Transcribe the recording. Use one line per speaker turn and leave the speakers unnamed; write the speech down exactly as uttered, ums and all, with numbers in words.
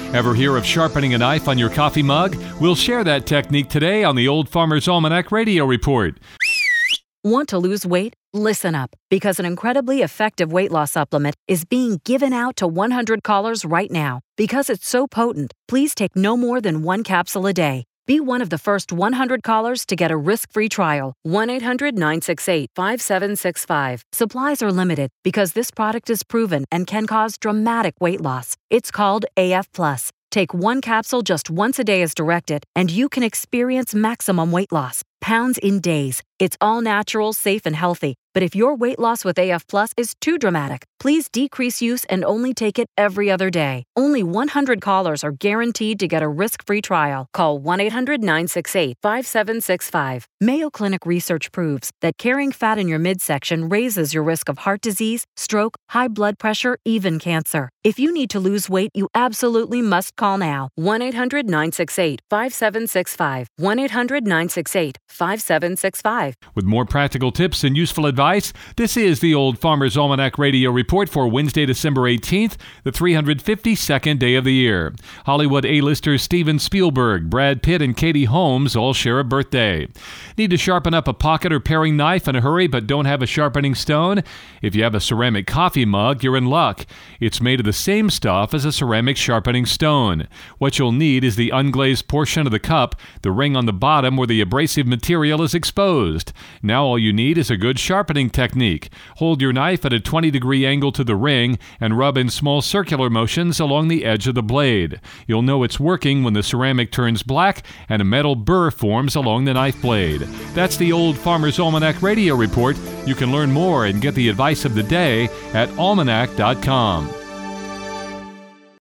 Ever hear of sharpening a knife on your coffee mug? We'll share that technique today on the Old Farmer's Almanac Radio Report.
Want to lose weight? Listen up, because an incredibly effective weight loss supplement is being given out to one hundred callers right now. Because it's so potent, please take no more than one capsule a day. Be one of the first one hundred callers to get a risk-free trial. one eight hundred nine six eight five seven six five. Supplies are limited because this product is proven and can cause dramatic weight loss. It's called A F plus. Take one capsule just once a day as directed, and you can experience maximum weight loss. Pounds in days. It's all natural, safe, and healthy. But if your weight loss with A F Plus is too dramatic, please decrease use and only take it every other day. Only one hundred callers are guaranteed to get a risk-free trial. Call one eight hundred nine six eight five seven six five. Mayo Clinic research proves that carrying fat in your midsection raises your risk of heart disease, stroke, high blood pressure, even cancer. If you need to lose weight, you absolutely must call now. one eight hundred nine six eight five seven six five. one eight hundred nine six eight five seven six five.
With more practical tips and useful advice, this is the Old Farmer's Almanac Radio Report for Wednesday, December eighteenth, the three hundred fifty-second day of the year. Hollywood A-listers Steven Spielberg, Brad Pitt, and Katie Holmes all share a birthday. Need to sharpen up a pocket or paring knife in a hurry but don't have a sharpening stone? If you have a ceramic coffee mug, you're in luck. It's made of the same stuff as a ceramic sharpening stone. What you'll need is the unglazed portion of the cup, the ring on the bottom where the abrasive material is exposed. Now all you need is a good sharpening technique. Hold your knife at a twenty degree angle to the ring and rub in small circular motions along the edge of the blade. You'll know it's working when the ceramic turns black and a metal burr forms along the knife blade. That's the Old Farmer's Almanac Radio Report. You can learn more and get the advice of the day at almanac dot com.